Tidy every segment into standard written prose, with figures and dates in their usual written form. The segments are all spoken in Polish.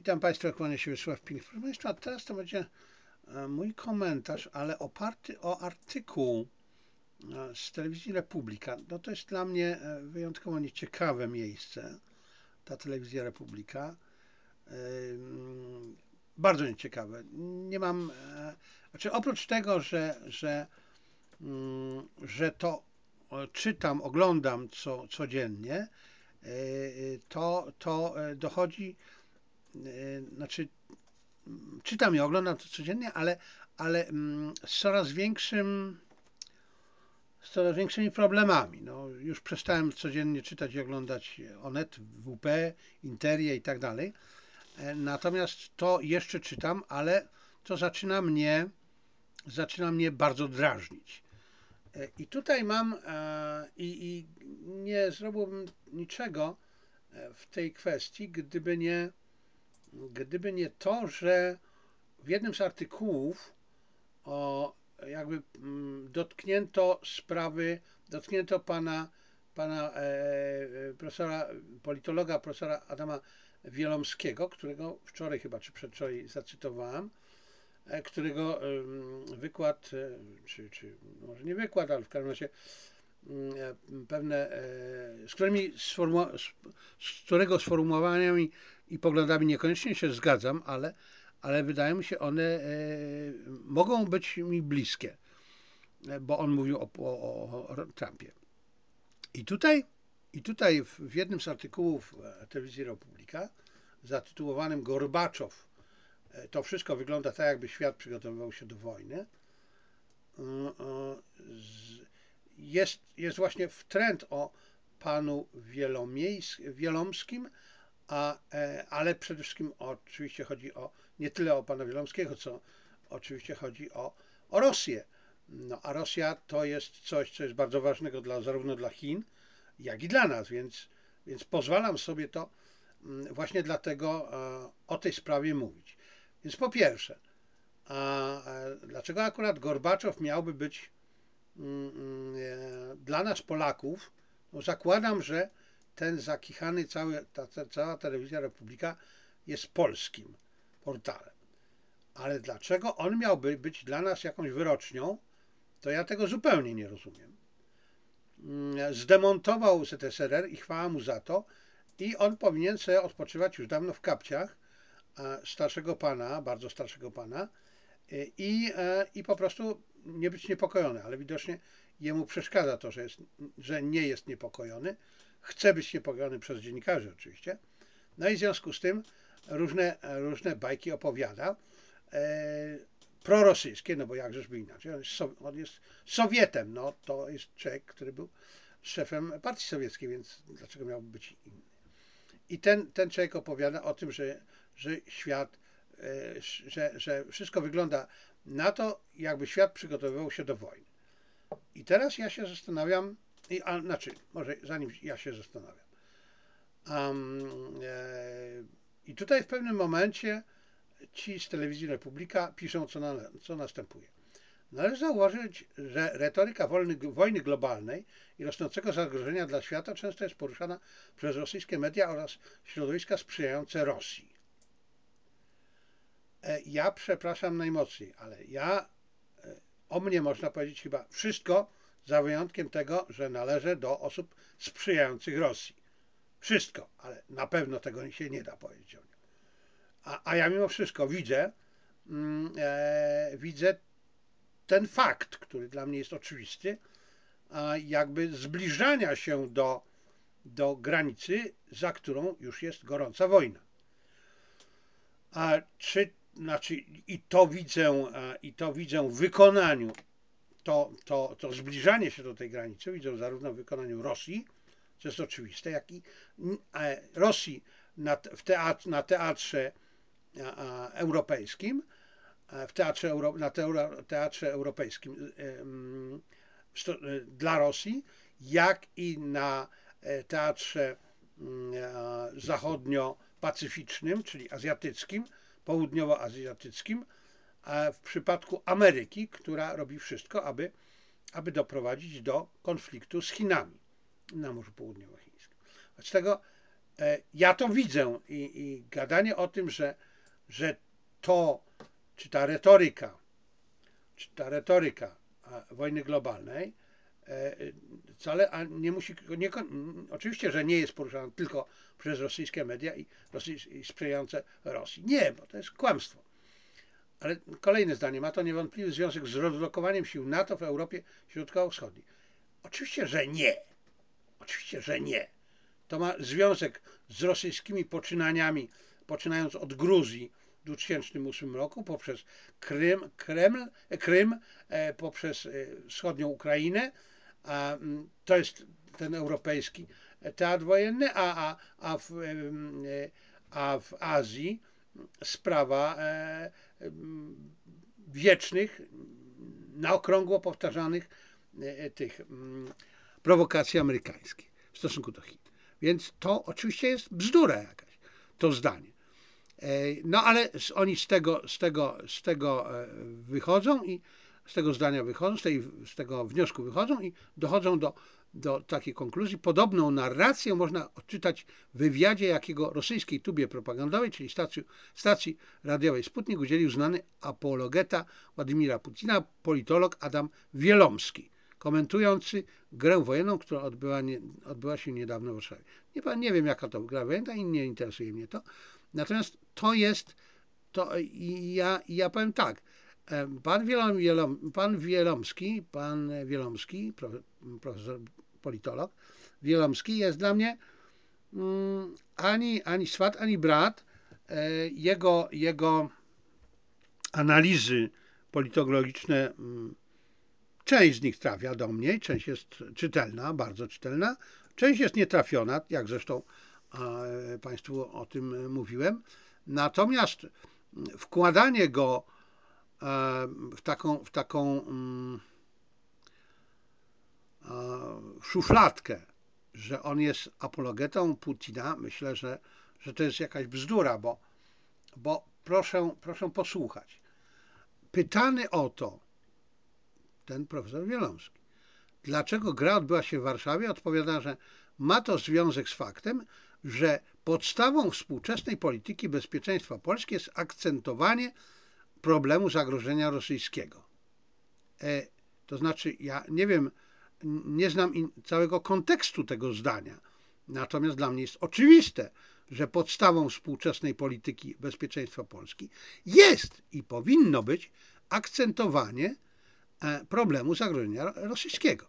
Witam Państwa, kłania się Wiesław Pink. Proszę Państwa, teraz to będzie mój komentarz, ale oparty o artykuł z telewizji Republika. No to jest dla mnie wyjątkowo nieciekawe miejsce, ta telewizja Republika. Bardzo nieciekawe. Nie mam, znaczy oprócz tego, że to czytam, oglądam codziennie, to dochodzi, znaczy czytam i oglądam to codziennie, ale z coraz większymi problemami. No, już przestałem codziennie czytać i oglądać Onet, WP, Interię i tak dalej. Natomiast to jeszcze czytam, ale to zaczyna mnie bardzo drażnić. I tutaj mam i nie zrobiłbym niczego w tej kwestii, gdyby nie to, że w jednym z artykułów jakby dotknięto pana profesora, politologa, profesora Adama Wielomskiego, którego wczoraj chyba, czy przedwczoraj zacytowałem, którego wykład, czy może nie wykład, ale w każdym razie pewne, z którego sformułowaniami i poglądami niekoniecznie się zgadzam, ale wydaje mi się one mogą być mi bliskie, bo on mówił o Trumpie. I tutaj w jednym z artykułów telewizji Republika zatytułowanym Gorbaczow, to wszystko wygląda tak, jakby świat przygotowywał się do wojny, jest właśnie wtręt o panu Wielomskim, ale przede wszystkim oczywiście chodzi nie tyle o pana Wielomskiego, co oczywiście chodzi o Rosję. No, a Rosja to jest coś, co jest bardzo ważnego zarówno dla Chin, jak i dla nas, więc pozwalam sobie to właśnie dlatego o tej sprawie mówić. Więc po pierwsze, dlaczego akurat Gorbaczow miałby być dla nas Polaków? No zakładam, że ten zakichany cała telewizja Republika jest polskim portalem. Ale dlaczego on miałby być dla nas jakąś wyrocznią, to ja tego zupełnie nie rozumiem. Zdemontował ZSRR i chwała mu za to, i on powinien sobie odpoczywać już dawno w kapciach starszego pana, bardzo starszego pana, i po prostu nie być niepokojony, ale widocznie jemu przeszkadza to, że nie jest niepokojony. Chce być niepokojony przez dziennikarzy oczywiście. No i w związku z tym różne bajki opowiada. Prorosyjskie, no bo jakżeż inaczej. On jest Sowietem, no to jest człowiek, który był szefem partii sowieckiej, więc dlaczego miałby być inny? I ten człowiek opowiada o tym, że świat, że wszystko wygląda na to, jakby świat przygotowywał się do wojny. I teraz ja się zastanawiam, znaczy, może zanim ja się zastanawiam. I tutaj w pewnym momencie ci z telewizji Republika piszą, co następuje. Należy zauważyć, że retoryka wojny globalnej i rosnącego zagrożenia dla świata często jest poruszana przez rosyjskie media oraz środowiska sprzyjające Rosji. Ja przepraszam najmocniej, ale o mnie można powiedzieć chyba wszystko, za wyjątkiem tego, że należę do osób sprzyjających Rosji. Wszystko, ale na pewno tego się nie da powiedzieć o nim. A ja mimo wszystko widzę ten fakt, który dla mnie jest oczywisty, jakby zbliżania się do granicy, za którą już jest gorąca wojna. I to widzę w wykonaniu, to zbliżanie się do tej granicy widzę zarówno w wykonaniu Rosji, co jest oczywiste, jak i Rosji na teatrze europejskim, na teatrze europejskim dla Rosji, jak i na teatrze zachodnio-pacyficznym, czyli azjatyckim, południowoazjatyckim, a w przypadku Ameryki, która robi wszystko, aby doprowadzić do konfliktu z Chinami na Morzu Południowochińskim. Wobec tego Ja to widzę i gadanie o tym, że to, czy ta retoryka wojny globalnej wcale nie musi, oczywiście, że nie jest poruszana tylko przez rosyjskie media i sprzyjające Rosji. Nie, bo to jest kłamstwo. Ale kolejne zdanie, ma to niewątpliwy związek z rozlokowaniem sił NATO w Europie Środkowo-Wschodniej. Oczywiście, że nie. Oczywiście, że nie. To ma związek z rosyjskimi poczynaniami, poczynając od Gruzji w 2008 roku, poprzez Krym, poprzez wschodnią Ukrainę. To jest ten europejski teatr wojenny, a w Azji sprawa wiecznych, na okrągło powtarzanych tych prowokacji amerykańskich w stosunku do Chin. Więc to oczywiście jest bzdura jakaś, to zdanie. No ale oni z tego wychodzą i z tego zdania wychodzą, z tego wniosku wychodzą i dochodzą do takiej konkluzji. Podobną narrację można odczytać w wywiadzie, jakiego rosyjskiej tubie propagandowej, czyli stacji radiowej Sputnik, udzielił znany apologeta Władimira Putina, politolog Adam Wielomski, komentujący grę wojenną, która odbyła się niedawno w Warszawie. Nie wiem, jaka to gra wojenna i nie interesuje mnie to. Natomiast to jest, ja powiem tak, pan Wielomski, profesor politolog Wielomski jest dla mnie ani swat, ani brat. Jego analizy politologiczne, część z nich trafia do mnie, część jest czytelna, bardzo czytelna, część jest nietrafiona, jak zresztą Państwu o tym mówiłem. Natomiast wkładanie go w taką szufladkę, że on jest apologetą Putina, myślę, że to jest jakaś bzdura, bo proszę posłuchać. Pytany o to ten profesor Wielomski, dlaczego gra odbyła się w Warszawie, odpowiada, że ma to związek z faktem, że podstawą współczesnej polityki bezpieczeństwa Polski jest akcentowanie problemu zagrożenia rosyjskiego. To znaczy, ja nie wiem, nie znam całego kontekstu tego zdania, natomiast dla mnie jest oczywiste, że podstawą współczesnej polityki bezpieczeństwa Polski jest i powinno być akcentowanie problemu zagrożenia rosyjskiego.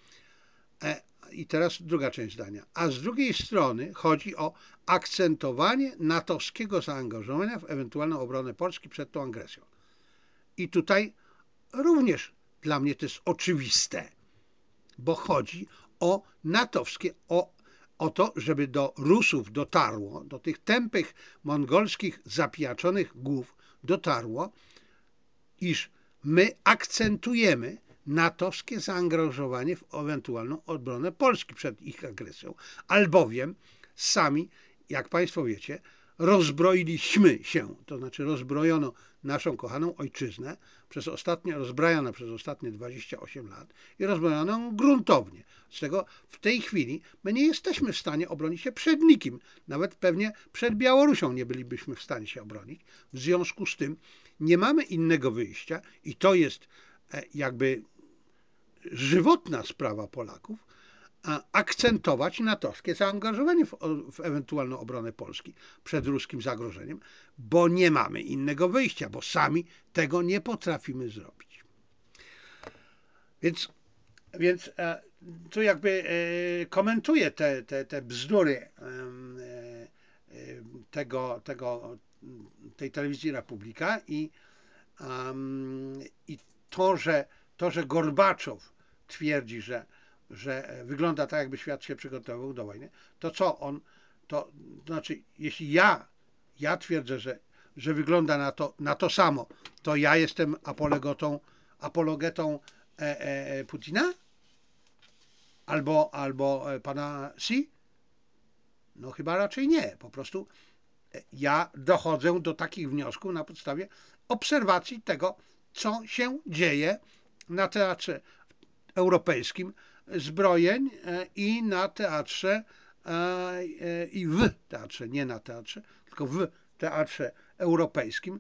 I teraz druga część zdania. A z drugiej strony chodzi o akcentowanie natowskiego zaangażowania w ewentualną obronę Polski przed tą agresją. I tutaj również dla mnie to jest oczywiste, bo chodzi o natowskie, o to, żeby do Rusów dotarło, do tych tępych mongolskich zapijaczonych głów dotarło, iż my akcentujemy natowskie zaangażowanie w ewentualną obronę Polski przed ich agresją, albowiem sami, jak Państwo wiecie, rozbroiliśmy się, to znaczy rozbrojono naszą kochaną ojczyznę, rozbrajana przez ostatnie 28 lat i rozbrojono ją gruntownie. Z czego w tej chwili my nie jesteśmy w stanie obronić się przed nikim. Nawet pewnie przed Białorusią nie bylibyśmy w stanie się obronić. W związku z tym nie mamy innego wyjścia i to jest jakby żywotna sprawa Polaków, akcentować natowskie zaangażowanie w ewentualną obronę Polski przed ruskim zagrożeniem, bo nie mamy innego wyjścia, bo sami tego nie potrafimy zrobić. Więc tu jakby komentuję te bzdury tej telewizji Republika i to, że Gorbaczow twierdzi, że wygląda tak, jakby świat się przygotowywał do wojny, to co on, to znaczy, jeśli ja twierdzę, że wygląda na to samo, to ja jestem apologetą Putina? Albo pana Xi? No chyba raczej nie. Po prostu ja dochodzę do takich wniosków na podstawie obserwacji tego, co się dzieje na teatrze europejskim zbrojeń i na teatrze i w teatrze, nie na teatrze, tylko w teatrze europejskim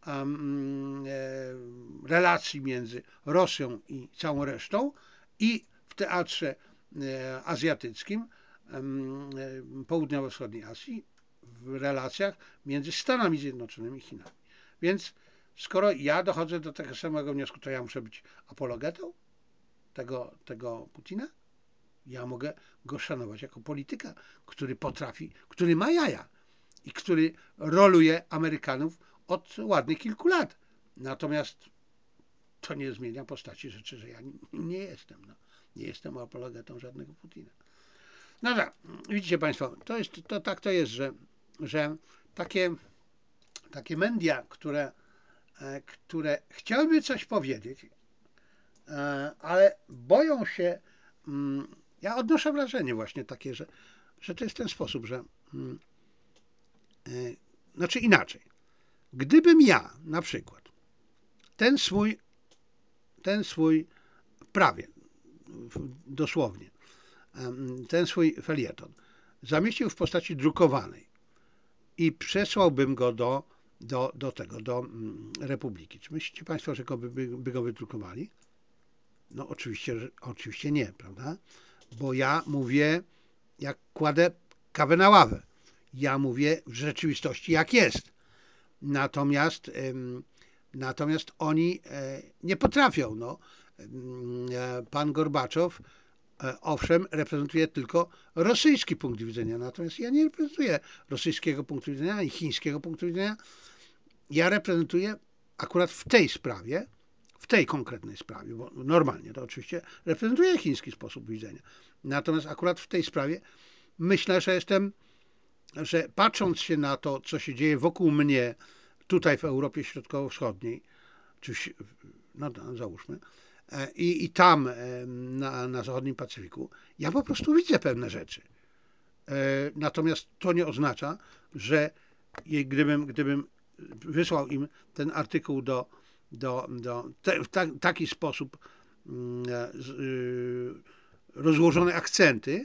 relacji między Rosją i całą resztą i w teatrze azjatyckim, południowo-wschodniej Azji, w relacjach między Stanami Zjednoczonymi i Chinami. Więc skoro ja dochodzę do tego samego wniosku, to ja muszę być apologetą tego Putina? Ja mogę go szanować jako polityka, który potrafi, który ma jaja i który roluje Amerykanów od ładnych kilku lat. Natomiast to nie zmienia postaci rzeczy, że ja nie jestem. No. Nie jestem apologetą żadnego Putina. No tak, widzicie Państwo, tak to jest, że takie media, które chciałyby coś powiedzieć, ale boją się, ja odnoszę wrażenie właśnie takie, że to jest ten sposób, że znaczy inaczej. Gdybym ja na przykład ten swój prawie dosłownie ten swój felieton zamieścił w postaci drukowanej i przesłałbym go do Republiki. Czy myślicie Państwo, że by go wydrukowali? No oczywiście nie, prawda? Bo ja mówię, jak kładę kawę na ławę. Ja mówię w rzeczywistości jak jest. Natomiast oni nie potrafią. No. Pan Gorbaczow owszem, reprezentuje tylko rosyjski punkt widzenia, natomiast ja nie reprezentuję rosyjskiego punktu widzenia ani chińskiego punktu widzenia. Ja reprezentuję akurat w tej sprawie, w tej konkretnej sprawie, bo normalnie to oczywiście reprezentuję chiński sposób widzenia. Natomiast akurat w tej sprawie myślę, że patrząc się na to, co się dzieje wokół mnie tutaj w Europie Środkowo-Wschodniej, czy no załóżmy, i tam na zachodnim Pacyfiku, ja po prostu widzę pewne rzeczy. Natomiast to nie oznacza, że gdybym wysłał im ten artykuł w taki sposób rozłożone akcenty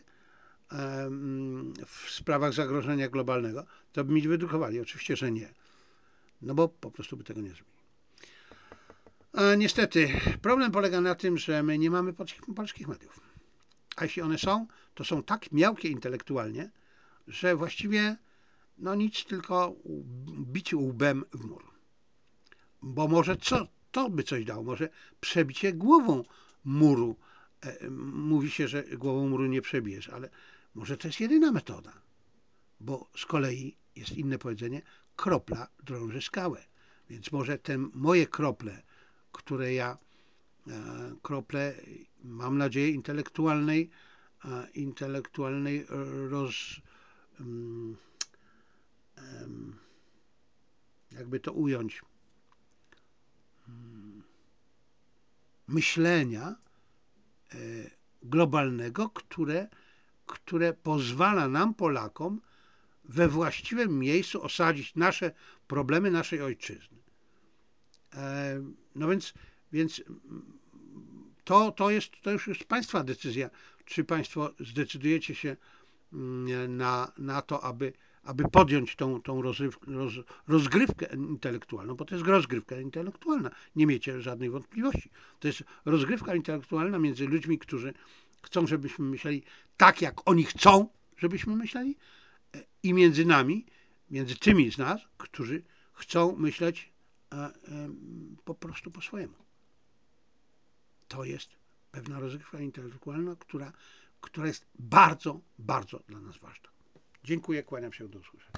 w sprawach zagrożenia globalnego, to by mi wydrukowali. Oczywiście, że nie. No bo po prostu by tego nie zrobili. A niestety, problem polega na tym, że my nie mamy polskich mediów. A jeśli one są, to są tak miałkie intelektualnie, że właściwie no nic, tylko bić łbem w mur. Bo może to by coś dało, może przebicie głową muru. Mówi się, że głową muru nie przebijesz, ale może to jest jedyna metoda. Bo z kolei jest inne powiedzenie, kropla drąży skałę. Więc może te moje krople, które krople, mam nadzieję, intelektualnej jakby to ująć, myślenia globalnego, które pozwala nam, Polakom, we właściwym miejscu osadzić nasze problemy naszej ojczyzny. No więc to już jest Państwa decyzja, czy Państwo zdecydujecie się na to, aby podjąć tą rozgrywkę intelektualną, bo to jest rozgrywka intelektualna, nie miejcie żadnej wątpliwości. To jest rozgrywka intelektualna między ludźmi, którzy chcą, żebyśmy myśleli tak, jak oni chcą, żebyśmy myśleli, i między nami, między tymi z nas, którzy chcą myśleć po prostu po swojemu. To jest pewna rozgrywka intelektualna, która jest bardzo, bardzo dla nas ważna. Dziękuję, kłaniam się, do usłyszenia.